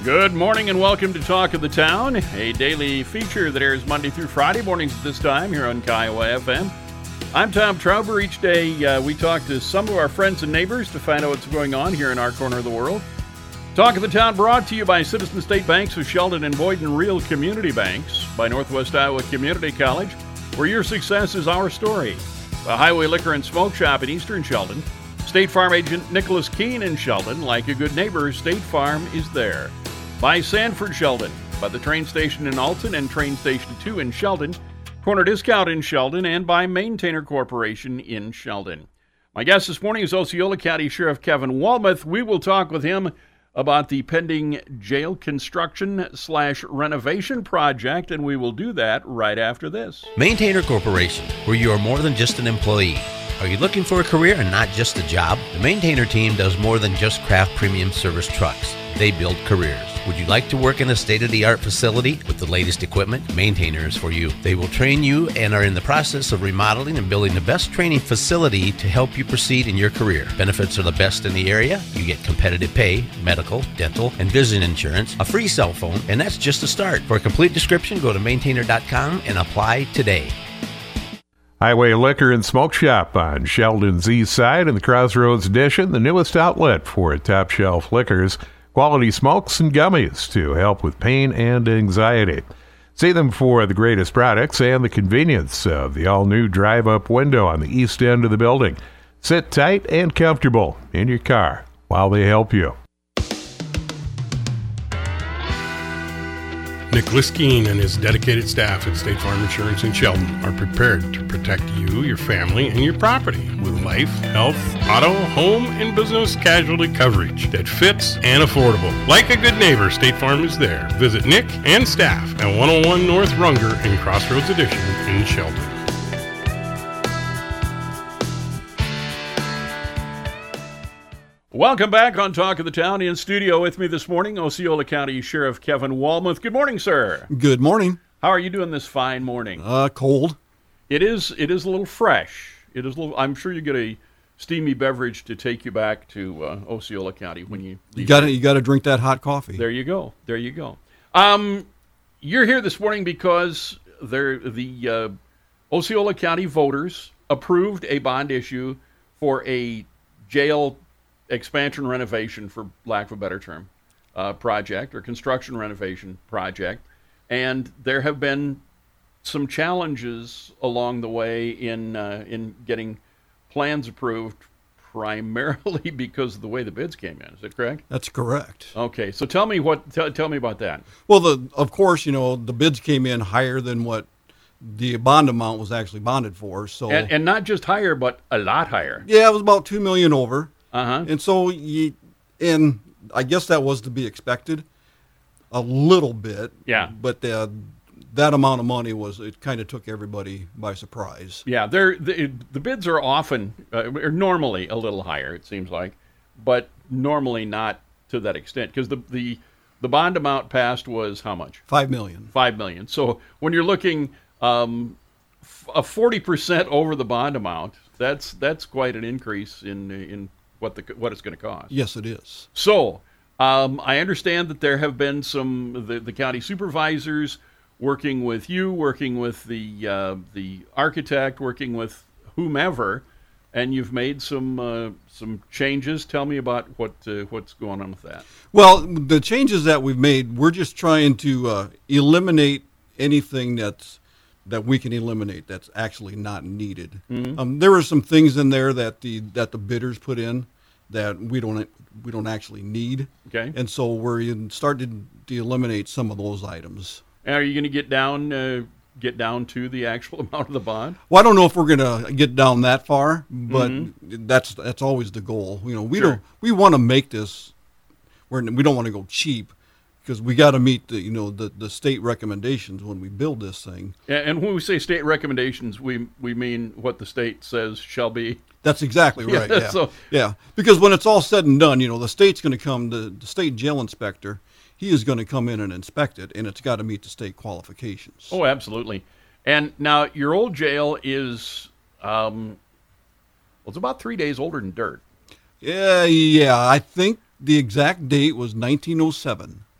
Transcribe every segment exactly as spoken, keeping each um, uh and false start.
Good morning and welcome to Talk of the Town, a daily feature that airs Monday through Friday mornings at this time here on Kiowa F M. I'm Tom Trauber. Each day uh, we talk to some of our friends and neighbors to find out what's going on here in our corner of the world. Talk of the Town brought to you by Citizen State Banks of Sheldon and Boyden Real Community Banks, by Northwest Iowa Community College, where your success is our story, by Highway Liquor and Smoke Shop in Eastern Sheldon, State Farm agent Nicholas Keene in Sheldon. Like a good neighbor, State Farm is there. By Sanford Sheldon, by the train station in Alton and train station two in Sheldon, Corner Discount in Sheldon, and by Maintainer Corporation in Sheldon. My guest this morning is Osceola County Sheriff Kevin Walmuth. We will talk with him about the pending jail construction slash renovation project, and we will do that right after this. Maintainer Corporation, where you are more than just an employee. Are you looking for a career and not just a job? The Maintainer team does more than just craft premium service trucks. They build careers. Would you like to work in a state-of-the-art facility with the latest equipment? Maintainer is for you. They will train you and are in the process of remodeling and building the best training facility to help you proceed in your career. Benefits are the best in the area. You get competitive pay, medical, dental, and vision insurance, a free cell phone, and that's just a start. For a complete description, go to maintainer dot com and apply today. Highway Liquor and Smoke Shop on Sheldon's East Side in the Crossroads Edition, the newest outlet for top shelf liquors, quality smokes and gummies to help with pain and anxiety. See them for the greatest products and the convenience of the all-new drive-up window on the east end of the building. Sit tight and comfortable in your car while they help you. Nicholas Keene and his dedicated staff at State Farm Insurance in Sheldon are prepared to protect you, your family, and your property with life, health, auto, home, and business casualty coverage that fits and affordable. Like a good neighbor, State Farm is there. Visit Nick and staff at one oh one North Runger in Crossroads Edition in Sheldon. Welcome back on Talk of the Town. In studio with me this morning, Osceola County Sheriff Kevin Walmuth. Good morning, sir. Good morning. How are you doing this fine morning? Uh, cold. It is. It is a little fresh. It is a little. I'm sure you get a steamy beverage to take you back to uh, Osceola County when you leave. You got to. You got to drink that hot coffee. There you go. There you go. Um, you're here this morning because there the uh, Osceola County voters approved a bond issue for a jail expansion renovation, for lack of a better term, uh, project or construction renovation project. And there have been some challenges along the way in uh, in getting plans approved, primarily because of the way the bids came in. Is that correct? That's correct. Okay, so tell me what tell, tell me about that. Well, the of course, you know, the bids came in higher than what the bond amount was actually bonded for. So and, and not just higher, but a lot higher. Yeah, it was about two million over. Uh-huh. And so, you, and I guess that was to be expected a little bit. Yeah. But uh, that amount of money was, it kind of took everybody by surprise. Yeah, they're, the, the bids are often, uh, are normally a little higher, it seems like, but normally not to that extent, because the, the, the bond amount passed was how much? Five million. Five million. So when you're looking um, f- a forty percent over the bond amount, that's that's quite an increase in in what the what it's going to cost. Yes, it is. So um, I understand that there have been some the, the county supervisors working with you, working with the uh, the architect, working with whomever, and you've made some uh, some changes. Tell me about what uh, what's going on with that. Well, the changes that we've made, we're just trying to uh, eliminate anything that's that we can eliminate that's actually not needed. Mm-hmm. Um, there were some things in there that the that the bidders put in that we don't we don't actually need. Okay. And so we're in, starting to eliminate some of those items. And are you going to get down uh, get down to the actual amount of the bond? Well, I don't know if we're going to get down that far, but mm-hmm. that's that's always the goal. You know, we sure. don't we want to make this. We're, we don't want to go cheap, because we got to meet the you know the, the state recommendations when we build this thing. And when we say state recommendations, we we mean what the state says shall be. That's exactly right. Yeah, Yeah, so, yeah. Because when it's all said and done, you know, the state's going to come. The, the state jail inspector, he is going to come in and inspect it, and it's got to meet the state qualifications. Oh, absolutely. And now your old jail is, um, well, it's about three days older than dirt. Yeah, yeah. I think the exact date was nineteen oh seven.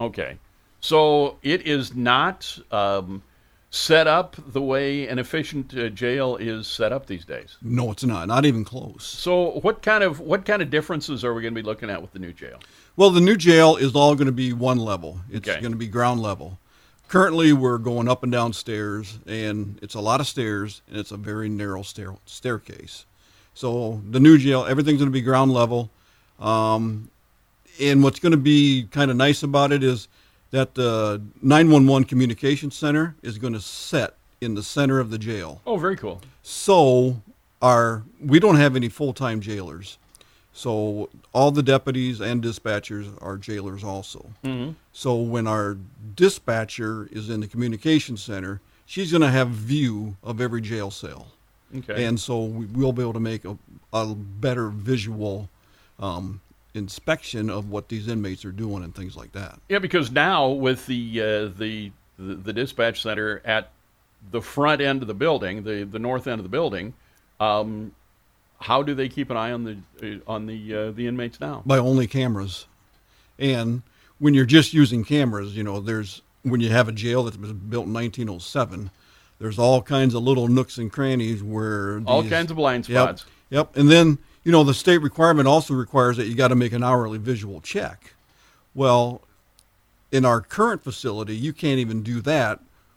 Okay. So it is not um, set up the way an efficient uh, jail is set up these days. No, it's not. Not even close. So what kind of what kind of differences are we going to be looking at with the new jail? Well, the new jail is all going to be one level. It's Okay. going to be ground level. Currently, we're going up and down stairs, and it's a lot of stairs, and it's a very narrow stair- staircase. So the new jail, everything's going to be ground level. Um, and what's going to be kind of nice about it is that the nine one one communication center is going to set in the center of the jail. Oh, very cool. So our we don't have any full-time jailers. So all the deputies and dispatchers are jailers also. Mm-hmm. So when our dispatcher is in the communication center, she's going to have view of every jail cell. Okay. And so we will be able to make a, a better visual um, inspection of what these inmates are doing and things like that. Yeah, because now with the uh, the, the the dispatch center at the front end of the building, the, the north end of the building, um, how do they keep an eye on the uh, on the uh, the inmates now? By only cameras. And when you're just using cameras, you know, there's when you have a jail that was built in nineteen oh seven, there's all kinds of little nooks and crannies where these, All kinds of blind Yep, spots. yep. And then, you know, the state requirement also requires that you got to make an hourly visual check. Well, in our current facility, you can't even do that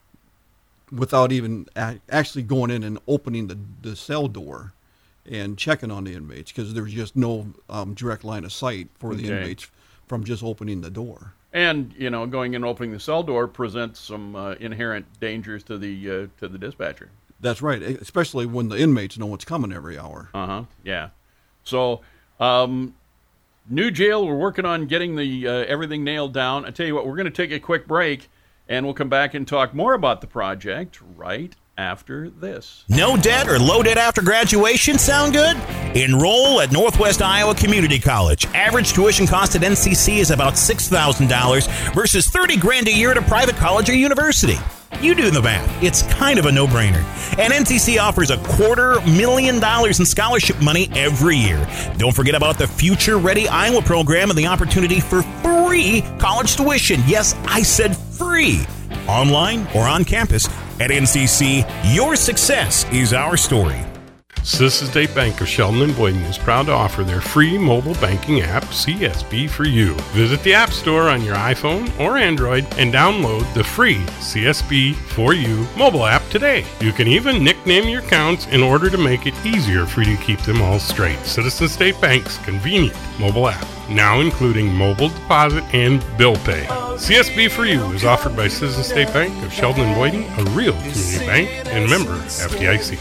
without even a- actually going in and opening the, the cell door and checking on the inmates, because there's just no um, direct line of sight for the Okay. inmates from just opening the door. And you know, going and opening the cell door presents some uh, inherent dangers to the uh, to the dispatcher. That's right, especially when the inmates know what's coming every hour. Uh huh. Yeah. So, um, new jail. We're working on getting the uh, everything nailed down. I tell you what, we're going to take a quick break, and we'll come back and talk more about the project right after this. No debt or low debt after graduation? Sound good? Enroll at Northwest Iowa Community College. Average tuition cost at N C C is about six thousand dollars versus thirty grand a year at a private college or university. You do the math. It's kind of a no-brainer. And N C C offers a quarter million dollars in scholarship money every year. Don't forget about the Future Ready Iowa program and the opportunity for free college tuition. Yes, I said free. Online or on campus at N C C, your success is our story. Citizens State Bank of Sheldon and Boyden is proud to offer their free mobile banking app, C S B for You. Visit the App Store on your iPhone or Android and download the free C S B for You mobile app today. You can even nickname your accounts in order to make it easier for you to keep them all straight. Citizens State Bank's convenient mobile app, now including mobile deposit and bill pay. C S B for You is offered by Citizens State Bank of Sheldon and Boyden, a real community bank, and member F D I C.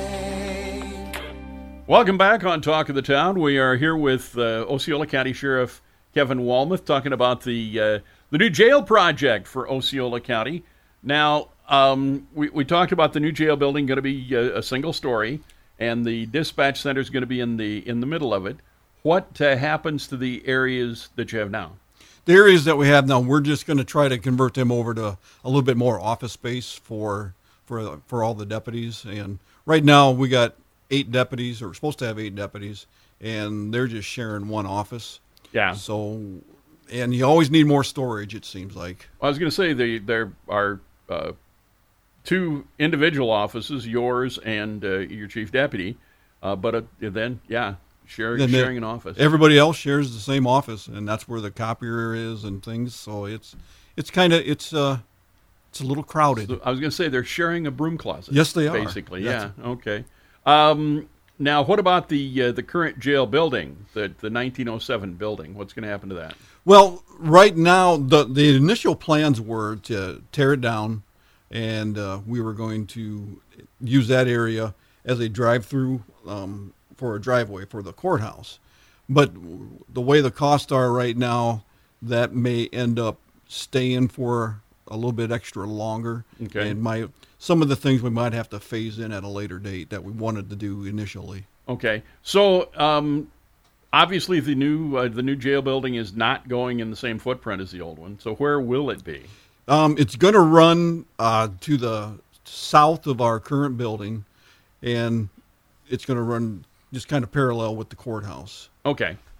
Welcome back on Talk of the Town. We are here with uh, Osceola County Sheriff Kevin Walmuth talking about the uh, the new jail project for Osceola County. Now, um, we, we talked about the new jail building going to be a, a single story, and the dispatch center is going to be in the in the middle of it. What uh, happens to the areas that you have now? The areas that we have now, we're just going to try to convert them over to a little bit more office space for for for all the deputies. And right now we got eight deputies, or we're supposed to have eight deputies, and they're just sharing one office. Yeah. So, and you always need more storage, it seems like. I was going to say the, there are uh, two individual offices, yours and uh, your chief deputy, uh, but uh, then, yeah, share, Then sharing the- an office. Everybody else shares the same office, and that's where the copier is and things. So it's it's kind of it's uh it's a little crowded. So I was going to say they're sharing a broom closet. Yes, they are. Basically, That's- yeah. Okay. Um, now, what about the uh, the current jail building, the the nineteen oh seven building? What's going to happen to that? Well, right now, the the initial plans were to tear it down, and uh, we were going to use that area as a drive-through um, for a driveway for the courthouse. But the way the costs are right now, that may end up staying for a little bit extra longer. Okay. And my some of the things we might have to phase in at a later date that we wanted to do initially. Okay. So, um, obviously, the new uh, the new jail building is not going in the same footprint as the old one. So, where will it be? Um, it's going to run uh, to the south of our current building, and it's going to run just kind of parallel with the courthouse. Okay.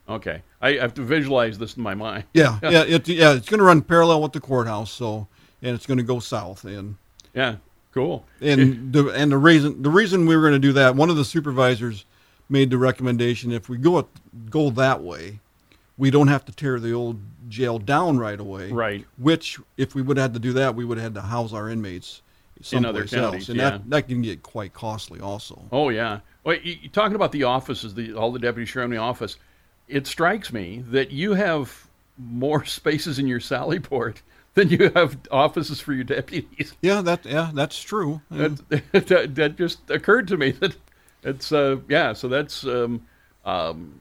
Okay. I have to visualize this in my mind. Yeah, yeah, it, yeah. It's going to run parallel with the courthouse, so and it's going to go south. And yeah, cool. And the and the reason the reason we were going to do that, one of the supervisors made the recommendation: if we go go that way, we don't have to tear the old jail down right away. Right. Which, if we would have had to do that, we would have had to house our inmates in other someplace counties, else, and yeah. that that can get quite costly, also. Oh yeah. Well, you, you're talking about the offices, the all the deputy sheriff in the office. It strikes me that you have more spaces in your sally port than you have offices for your deputies. Yeah, that yeah, that's true. That, that, that just occurred to me that it's uh yeah, so that's um, um,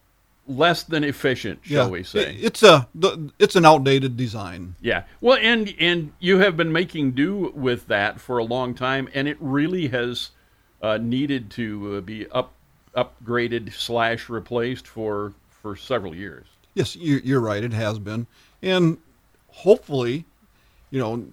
less than efficient, shall yeah, we say? It, it's a it's an outdated design. Yeah. Well, and and you have been making do with that for a long time, and it really has uh, needed to uh, be up. upgraded slash replaced for for several years. Yes, you're, you're right. It has been, and hopefully, you know,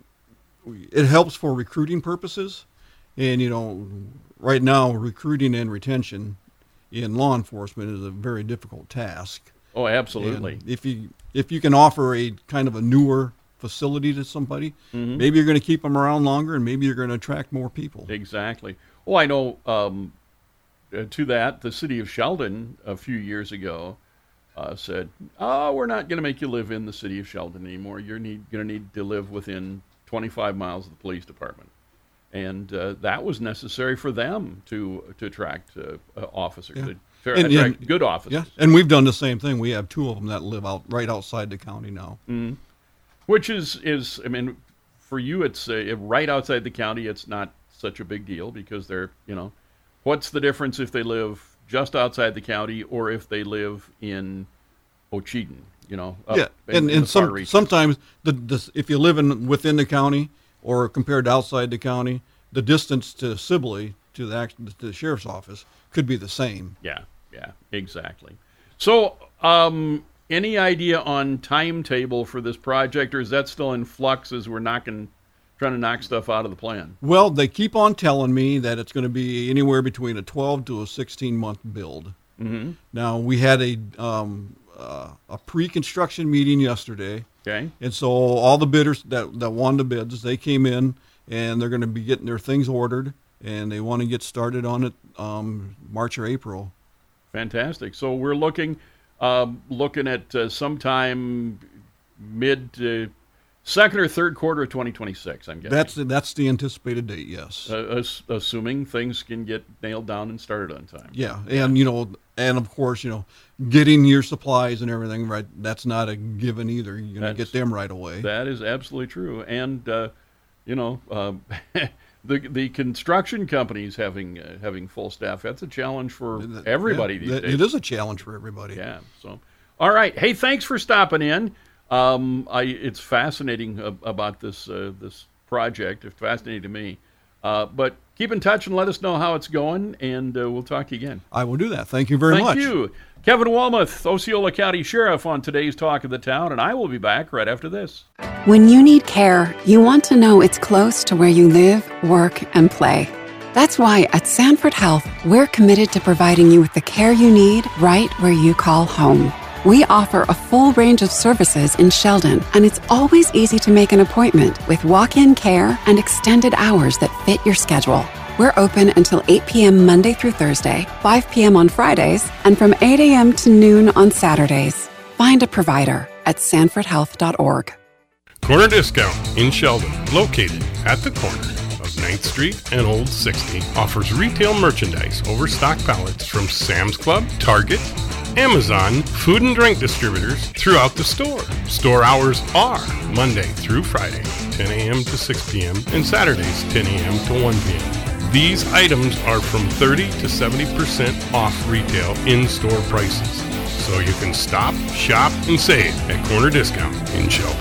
it helps for recruiting purposes. And you know, right now, recruiting and retention in law enforcement is a very difficult task. Oh, absolutely. And if you if you can offer a kind of a newer facility to somebody, mm-hmm. maybe you're going to keep them around longer, and maybe you're going to attract more people. Exactly. Well, I know. Um, Uh, to that, the city of Sheldon a few years ago uh, said, "Oh, we're not going to make you live in the city of Sheldon anymore. You're need, going to need to live within twenty-five miles of the police department," and uh, that was necessary for them to to attract uh, uh, officers, Yeah. to and, attract and, good officers. Yeah, and we've done the same thing. We have two of them that live out right outside the county now, mm-hmm. which is is I mean, for you, it's uh, right outside the county. It's not such a big deal because they're you know. What's the difference if they live just outside the county or if they live in Ocheyedan? You know, up yeah, in, and in and the far some, reaches. sometimes the, the if you live in within the county or compared to outside the county, the distance to Sibley to the act- to the sheriff's office could be the same. Yeah, yeah, exactly. So, um, any idea on timetable for this project, or is that still in flux as we're knocking? Trying to knock stuff out of the plan? Well, they keep on telling me that it's going to be anywhere between a twelve to a sixteen month build. Mm-hmm. Now, we had a um, uh, a pre-construction meeting yesterday. Okay. And so all the bidders that, that won the bids, they came in and they're going to be getting their things ordered, and they want to get started on it um, March or April. Fantastic. So we're looking um, looking at uh, sometime mid to second or third quarter of twenty twenty-six, I'm guessing. That's that's the anticipated date, yes. Uh, ass- assuming things can get nailed down and started on time. Yeah, and you know, and of course, you know, getting your supplies and everything right, that's not a given either. You're going to get them right away. That is absolutely true. And, uh, you know, um, the the construction companies having uh, having full staff, that's a challenge for everybody yeah, these that, days. It is a challenge for everybody. Yeah. So, all right. Hey, thanks for stopping in. Um, I, it's fascinating uh, about this uh, this project. It's fascinating to me. Uh, but keep in touch and let us know how it's going, and uh, we'll talk to you again. I will do that. Thank you very Thank much. Thank you. Kevin Walmuth, Osceola County Sheriff, on today's Talk of the Town, and I will be back right after this. When you need care, you want to know it's close to where you live, work, and play. That's why at Sanford Health, we're committed to providing you with the care you need right where you call home. We offer a full range of services in Sheldon, and it's always easy to make an appointment with walk-in care and extended hours that fit your schedule. We're open until eight p.m. Monday through Thursday, five p.m. on Fridays, and from eight a.m. to noon on Saturdays. Find a provider at sanford health dot org. Corner Discount in Sheldon, located at the corner of ninth Street and Old sixty, offers retail merchandise, overstock pallets from Sam's Club, Target, Amazon, food and drink distributors throughout the store. Store hours are Monday through Friday, ten a.m. to six p.m., and Saturdays, ten a.m. to one p.m. These items are from thirty to seventy percent off retail in-store prices, so you can stop, shop, and save at Corner Discount in Sheldon.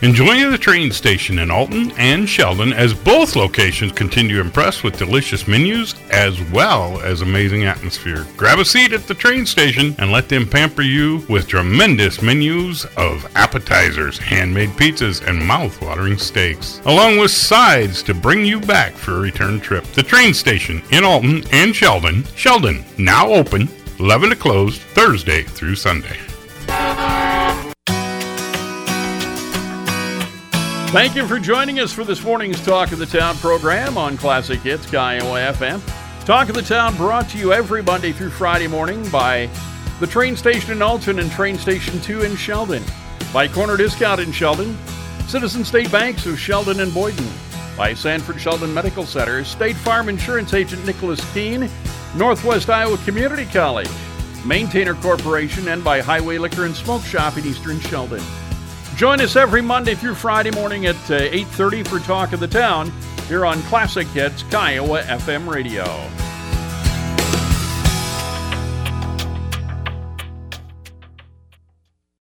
Enjoy the train station in Alton and Sheldon, as both locations continue to impress with delicious menus as well as amazing atmosphere. Grab a seat at the train station and let them pamper you with tremendous menus of appetizers, handmade pizzas, and mouth-watering steaks, along with sides to bring you back for a return trip. The train station in Alton and Sheldon. Sheldon, now open, eleven to close, Thursday through Sunday. Thank you for joining us for this morning's Talk of the Town program on Classic Hits Kiowa F M. Talk of the Town brought to you every Monday through Friday morning by the train station in Alton and train station two in Sheldon, by Corner Discount in Sheldon, Citizen State Banks of Sheldon and Boyden, by Sanford Sheldon Medical Center, State Farm Insurance Agent Nicholas Keene, Northwest Iowa Community College, Maintainer Corporation, and by Highway Liquor and Smoke Shop in Eastern Sheldon. Join us every Monday through Friday morning at uh, eight thirty for Talk of the Town here on Classic Hits Kiowa F M Radio.